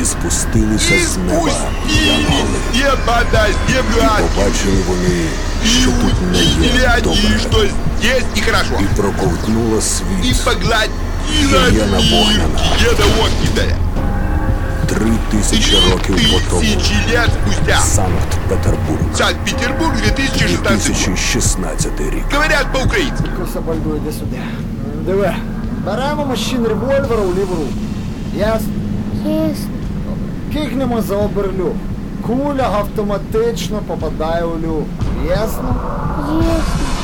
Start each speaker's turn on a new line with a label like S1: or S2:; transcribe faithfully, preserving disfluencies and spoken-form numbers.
S1: І спустилися
S2: И
S1: з неба
S2: спустились
S1: янголи.
S2: с неба на землю
S1: І
S2: ангелы.
S1: побачили вони,
S2: И
S1: що тут не
S2: увидели
S1: є
S2: они,
S1: добре.
S2: что здесь нехорошо.
S1: І проковтнула
S2: И
S1: світ
S2: поглотила
S1: Гиена
S2: мир
S1: вогнена.
S2: гиена огненная.
S1: три тисячі
S2: Три
S1: років по тому.
S2: тысячи лет спустя.
S1: Санкт-Петербург.
S2: Санкт-Петербург, две тысячи шестнадцатый год.
S1: дві тисячі шістнадцятий рік.
S2: Говорят по-украински.
S3: Коса бальду, йди сюди. Диви. Беремо мужчин револьвера у ліву руку. Ясно?
S4: Ясно.
S3: Кикнемо за оберлюк. Куля автоматично попадає у люк. Ясно?
S4: Ясно.